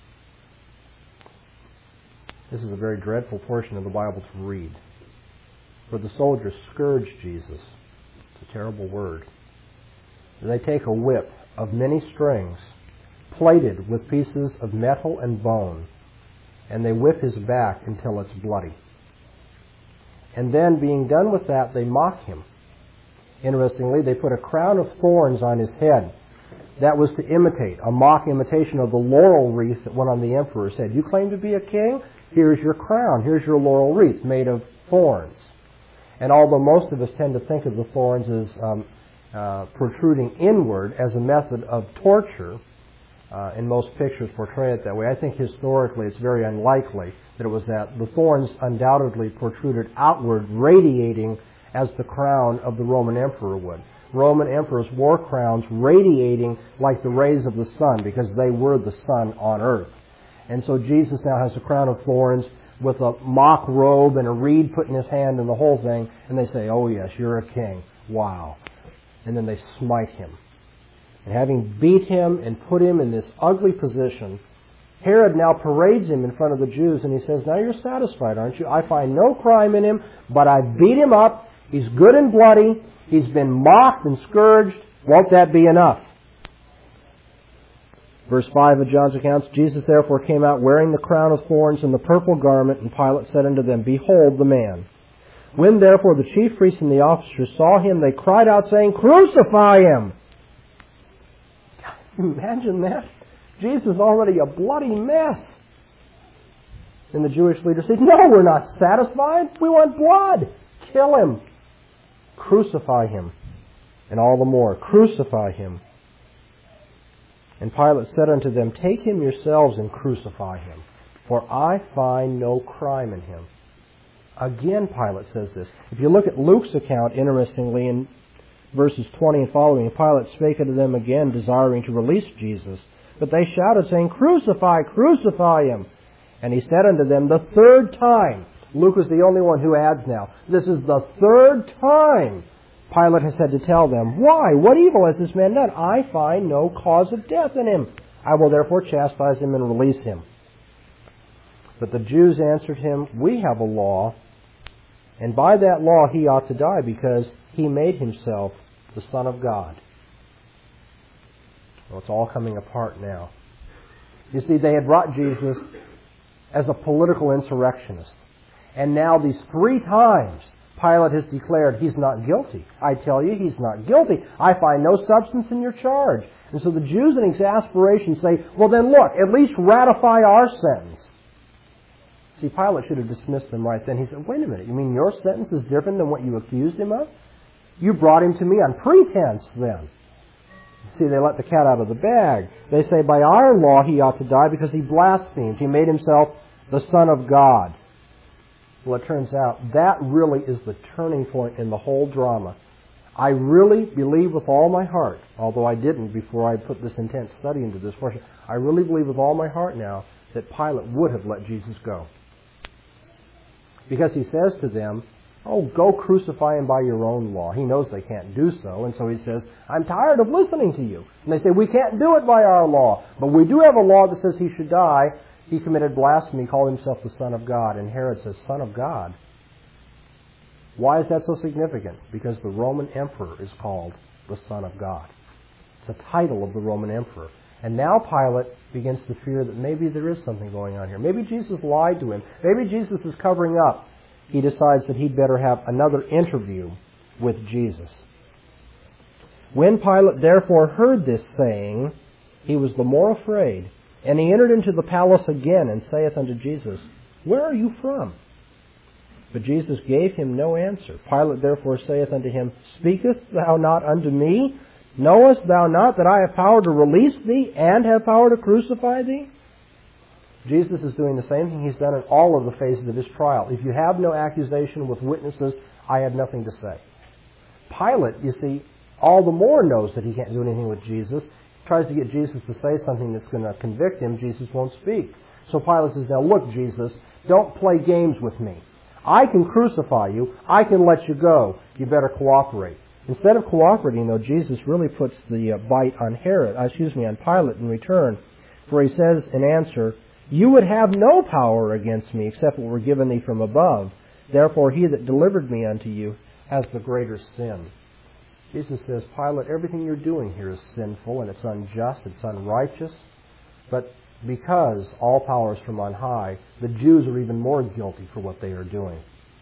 This is a very dreadful portion of the Bible to read. For the soldiers scourged Jesus. It's a terrible word. They take a whip of many strings, plated with pieces of metal and bone, and they whip his back until it's bloody. And then, being done with that, they mock him. Interestingly, they put a crown of thorns on his head. That was to imitate, a mock imitation of the laurel wreath that went on the emperor's head. You claim to be a king? Here's your crown. Here's your laurel wreath made of thorns. And although most of us tend to think of the thorns as um, uh, protruding inward as a method of torture, uh, and most pictures portray it that way, I think historically it's very unlikely that it was that. The thorns undoubtedly protruded outward, radiating as the crown of the Roman emperor would. Roman emperors wore crowns radiating like the rays of the sun because they were the sun on earth. And so Jesus now has a crown of thorns with a mock robe and a reed put in his hand and the whole thing. And they say, oh yes, you're a king. Wow. And then they smite him. And having beat him and put him in this ugly position, Herod now parades him in front of the Jews and he says, now you're satisfied, aren't you? I find no crime in him, but I beat him up. He's good and bloody. He's been mocked and scourged. Won't that be enough? Verse five of John's accounts, Jesus therefore came out wearing the crown of thorns and the purple garment, and Pilate said unto them, Behold the man. When therefore the chief priests and the officers saw him, they cried out, saying, Crucify him! Imagine that. Jesus is already a bloody mess. And the Jewish leaders said, No, we're not satisfied. We want blood. Kill him. Crucify him. And all the more, crucify him. And Pilate said unto them, Take him yourselves and crucify him, for I find no crime in him. Again, Pilate says this. If you look at Luke's account, interestingly, in verses twenty and following, Pilate spake unto them again, desiring to release Jesus. But they shouted, saying, Crucify, crucify him. And he said unto them the third time. Luke is the only one who adds now. This is the third time Pilate has had to tell them, Why? What evil has this man done? I find no cause of death in him. I will therefore chastise him and release him. But the Jews answered him, We have a law, and by that law he ought to die, because he made himself the Son of God. Well, it's all coming apart now. You see, they had brought Jesus as a political insurrectionist. And now these three times Pilate has declared he's not guilty. I tell you, he's not guilty. I find no substance in your charge. And so the Jews in exasperation say, well then look, at least ratify our sentence. See, Pilate should have dismissed them right then. He said, wait a minute, you mean your sentence is different than what you accused him of? You brought him to me on pretense then. See, they let the cat out of the bag. They say, by our law he ought to die because he blasphemed. He made himself the Son of God. Well, it turns out that really is the turning point in the whole drama. I really believe with all my heart, although I didn't before I put this intense study into this portion, I really believe with all my heart now that Pilate would have let Jesus go. Because he says to them, oh, go crucify him by your own law. He knows they can't do so, and so he says, I'm tired of listening to you. And they say, we can't do it by our law, but we do have a law that says he should die. He committed blasphemy, called himself the Son of God. And Herod says, Son of God? Why is that so significant? Because the Roman emperor is called the Son of God. It's a title of the Roman emperor. And now Pilate begins to fear that maybe there is something going on here. Maybe Jesus lied to him. Maybe Jesus is covering up. He decides that he'd better have another interview with Jesus. When Pilate therefore heard this saying, he was the more afraid. And he entered into the palace again, and saith unto Jesus, Where are you from? But Jesus gave him no answer. Pilate therefore saith unto him, Speakest thou not unto me? Knowest thou not that I have power to release thee, and have power to crucify thee? Jesus is doing the same thing he's done in all of the phases of his trial. If you have no accusation with witnesses, I have nothing to say. Pilate, you see, all the more knows that he can't do anything with Jesus. He tries to get Jesus to say something that's going to convict him. Jesus won't speak. So Pilate says, now look, Jesus, don't play games with me. I can crucify you. I can let you go. You better cooperate. Instead of cooperating, though, Jesus really puts the uh, bite on Herod, uh, excuse me, on Pilate in return. For he says in answer, You would have no power against me except what were given thee from above. Therefore he that delivered me unto you has the greater sin. Jesus says, Pilate, everything you're doing here is sinful and it's unjust, it's unrighteous. But because all power is from on high, the Jews are even more guilty for what they are doing.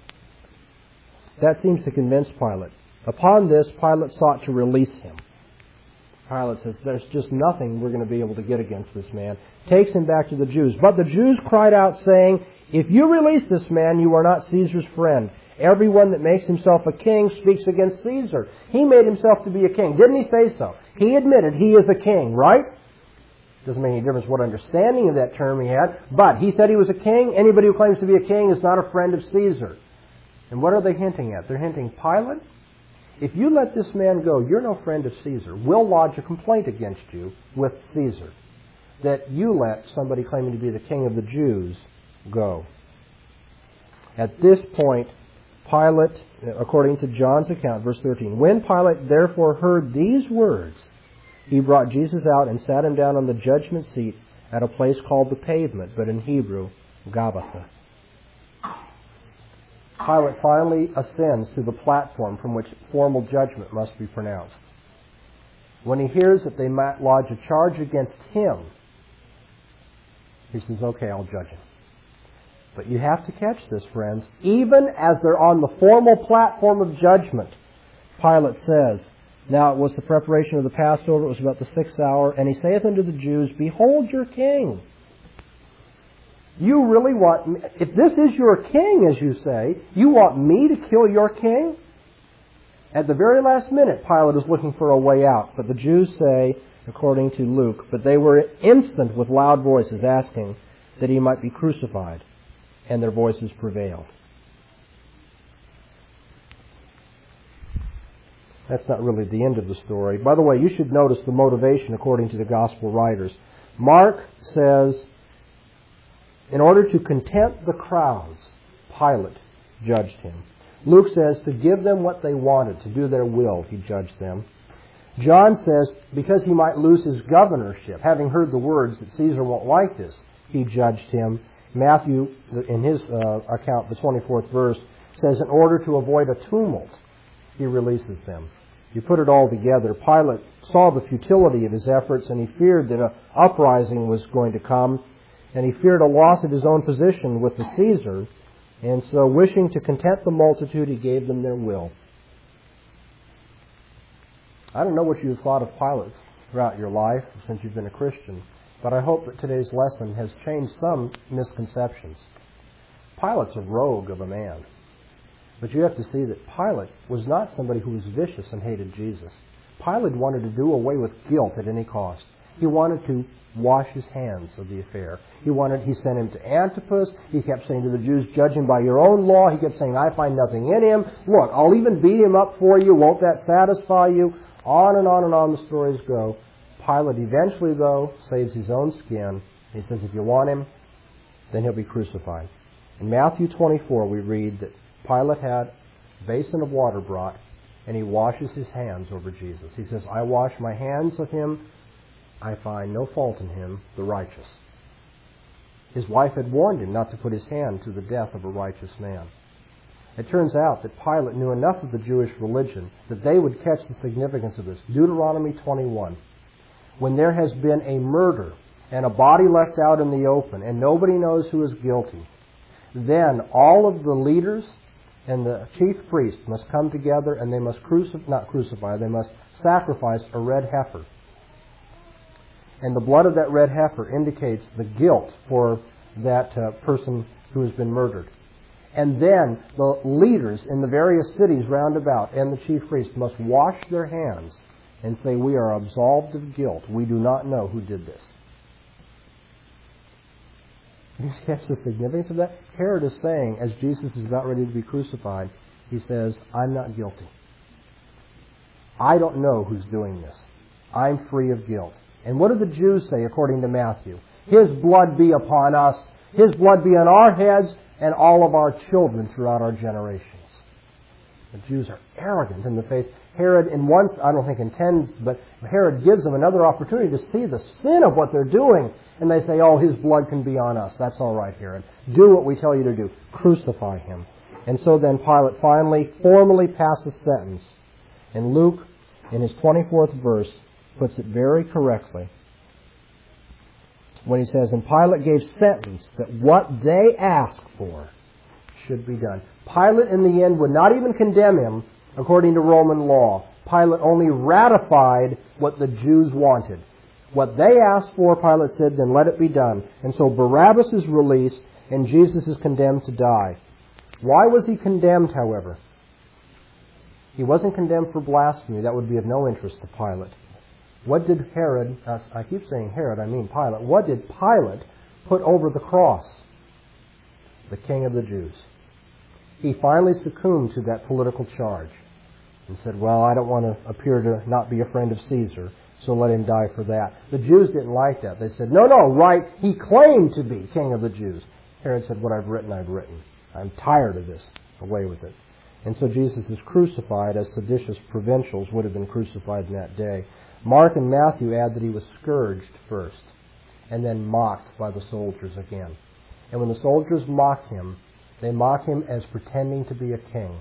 That seems to convince Pilate. Upon this, Pilate sought to release him. Pilate says, there's just nothing we're going to be able to get against this man. Takes him back to the Jews. But the Jews cried out, saying, If you release this man, you are not Caesar's friend. Everyone that makes himself a king speaks against Caesar. He made himself to be a king. Didn't he say so? He admitted he is a king, right? Doesn't make any difference what understanding of that term he had. But he said he was a king. Anybody who claims to be a king is not a friend of Caesar. And what are they hinting at? They're hinting, Pilate, if you let this man go, you're no friend of Caesar. We'll lodge a complaint against you with Caesar that you let somebody claiming to be the king of the Jews go. At this point, Pilate, according to John's account, verse thirteen, When Pilate therefore heard these words, he brought Jesus out and sat him down on the judgment seat at a place called the Pavement, but in Hebrew, Gabbatha. Pilate finally ascends to the platform from which formal judgment must be pronounced. When he hears that they might lodge a charge against him, he says, okay, I'll judge him. But you have to catch this, friends. Even as they're on the formal platform of judgment, Pilate says, Now it was the preparation of the Passover, it was about the sixth hour, and he saith unto the Jews, Behold your king. You really want me, if this is your king, as you say, you want me to kill your king? At the very last minute, Pilate is looking for a way out. But the Jews say, according to Luke, but they were instant with loud voices asking that he might be crucified, and their voices prevailed. That's not really the end of the story. By the way, you should notice the motivation according to the gospel writers. Mark says, in order to content the crowds, Pilate judged him. Luke says, to give them what they wanted, to do their will, he judged them. John says, because he might lose his governorship, having heard the words that Caesar won't like this, he judged him. Matthew, in his uh, account, the twenty-fourth verse, says, in order to avoid a tumult, he releases them. You put it all together, Pilate saw the futility of his efforts, and he feared that an uprising was going to come, and he feared a loss of his own position with the Caesar, and so wishing to content the multitude, he gave them their will. I don't know what you've thought of Pilate throughout your life since you've been a Christian, but I hope that today's lesson has changed some misconceptions. Pilate's a rogue of a man. But you have to see that Pilate was not somebody who was vicious and hated Jesus. Pilate wanted to do away with guilt at any cost. He wanted to wash his hands of the affair. He wanted, he sent him to Antipas. He kept saying to the Jews, judge him by your own law. He kept saying, I find nothing in him. Look, I'll even beat him up for you. Won't that satisfy you? On and on and on the stories go. Pilate eventually, though, saves his own skin. He says, if you want him, then he'll be crucified. In Matthew twenty-four, we read that Pilate had a basin of water brought, and he washes his hands over Jesus. He says, I wash my hands of him. I find no fault in him, the righteous. His wife had warned him not to put his hand to the death of a righteous man. It turns out that Pilate knew enough of the Jewish religion that they would catch the significance of this. Deuteronomy twenty-one. When there has been a murder and a body left out in the open and nobody knows who is guilty, then all of the leaders and the chief priest must come together and they must crucify, not crucify, they must sacrifice a red heifer. And the blood of that red heifer indicates the guilt for that uh, person who has been murdered. And then the leaders in the various cities round about and the chief priest must wash their hands and say, we are absolved of guilt. We do not know who did this. You catch the significance of that? Herod is saying, as Jesus is about ready to be crucified, he says, I'm not guilty. I don't know who's doing this. I'm free of guilt. And what do the Jews say according to Matthew? His blood be upon us. His blood be on our heads and all of our children throughout our generations. The Jews are arrogant in the face. Herod, in one, I don't think intends, but Herod gives them another opportunity to see the sin of what they're doing. And they say, oh, his blood can be on us. That's all right, Herod. Do what we tell you to do. Crucify him. And so then Pilate finally formally passes sentence. And Luke, in his twenty-fourth verse, puts it very correctly when he says, and Pilate gave sentence that what they asked for should be done. Pilate, in the end, would not even condemn him according to Roman law. Pilate only ratified what the Jews wanted. What they asked for, Pilate said, then let it be done. And so Barabbas is released, and Jesus is condemned to die. Why was he condemned, however? He wasn't condemned for blasphemy. That would be of no interest to Pilate. What did Herod, uh, I keep saying Herod, I mean Pilate, what did Pilate put over the cross? The King of the Jews. He finally succumbed to that political charge and said, well, I don't want to appear to not be a friend of Caesar, so let him die for that. The Jews didn't like that. They said, no, no, right, he claimed to be King of the Jews. Herod said, what I've written, I've written. I'm tired of this. Away with it. And so Jesus is crucified as seditious provincials would have been crucified in that day. Mark and Matthew add that he was scourged first and then mocked by the soldiers again. And when the soldiers mock him, they mock him as pretending to be a king.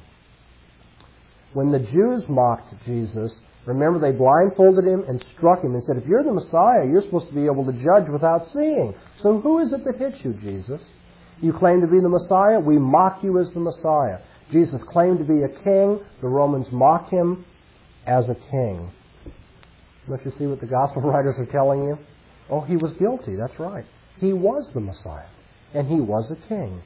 When the Jews mocked Jesus, remember they blindfolded him and struck him and said, if you're the Messiah, you're supposed to be able to judge without seeing. So who is it that hit you, Jesus? You claim to be the Messiah, we mock you as the Messiah. Jesus claimed to be a king, the Romans mock him as a king. Don't you see what the gospel writers are telling you? Oh, he was guilty, that's right. He was the Messiah, and he was a king.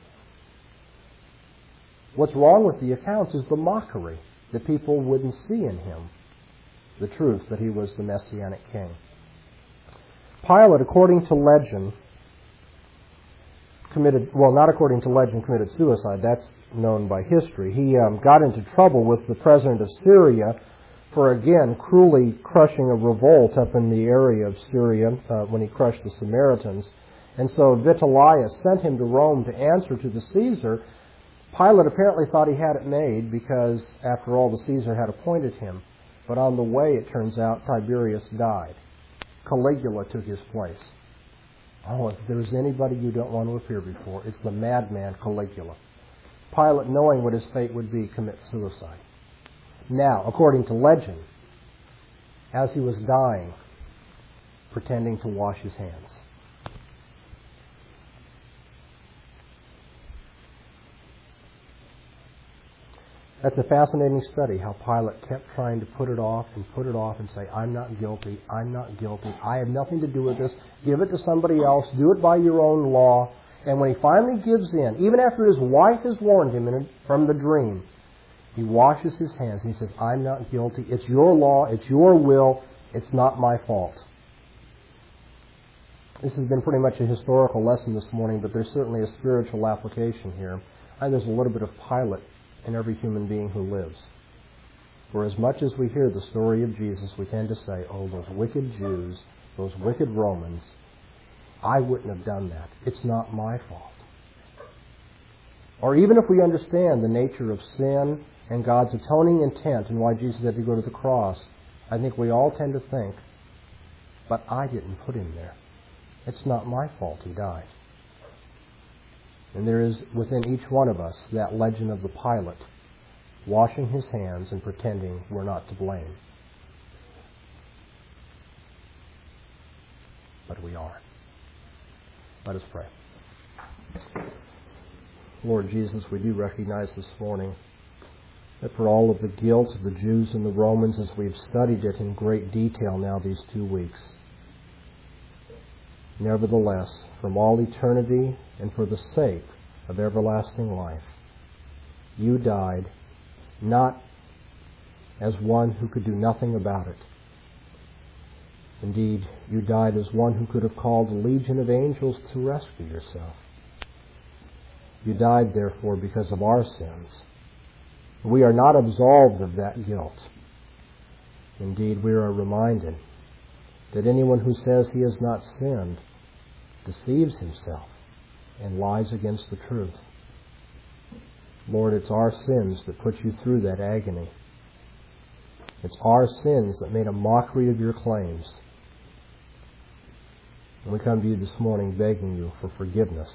What's wrong with the accounts is the mockery that people wouldn't see in him the truth that he was the Messianic king. Pilate, according to legend, committed, well, not according to legend, committed suicide. That's known by history. He um, got into trouble with the president of Syria for, again, cruelly crushing a revolt up in the area of Syria uh, when he crushed the Samaritans. And so Vitellius sent him to Rome to answer to the Caesar. Pilate apparently thought he had it made because, after all, the Caesar had appointed him. But on the way, it turns out, Tiberius died. Caligula took his place. Oh, if there's anybody you don't want to appear before, it's the madman Caligula. Pilate, knowing what his fate would be, commits suicide. Now, according to legend, as he was dying, pretending to wash his hands. That's a fascinating study, how Pilate kept trying to put it off and put it off and say, I'm not guilty, I'm not guilty, I have nothing to do with this, give it to somebody else, do it by your own law. And when he finally gives in, even after his wife has warned him in a, from the dream, he washes his hands and he says, I'm not guilty, it's your law, it's your will, it's not my fault. This has been pretty much a historical lesson this morning, but there's certainly a spiritual application here. And there's a little bit of Pilate in every human being who lives. For as much as we hear the story of Jesus, we tend to say, oh, those wicked Jews, those wicked Romans, I wouldn't have done that. It's not my fault. Or even if we understand the nature of sin and God's atoning intent and why Jesus had to go to the cross, I think we all tend to think, but I didn't put him there. It's not my fault he died. And there is within each one of us that legend of the Pilate, washing his hands and pretending we're not to blame. But we are. Let us pray. Lord Jesus, we do recognize this morning that for all of the guilt of the Jews and the Romans, as we've studied it in great detail now these two weeks, nevertheless, from all eternity and for the sake of everlasting life, you died not as one who could do nothing about it. Indeed, you died as one who could have called a legion of angels to rescue yourself. You died, therefore, because of our sins. We are not absolved of that guilt. Indeed, we are reminded that anyone who says he has not sinned deceives himself and lies against the truth. Lord, it's our sins that put you through that agony. It's our sins that made a mockery of your claims. And we come to you this morning begging you for forgiveness.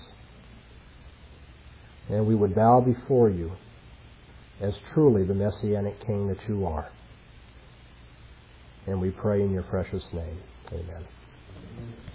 And we would bow before you as truly the Messianic King that you are. And we pray in your precious name. Amen.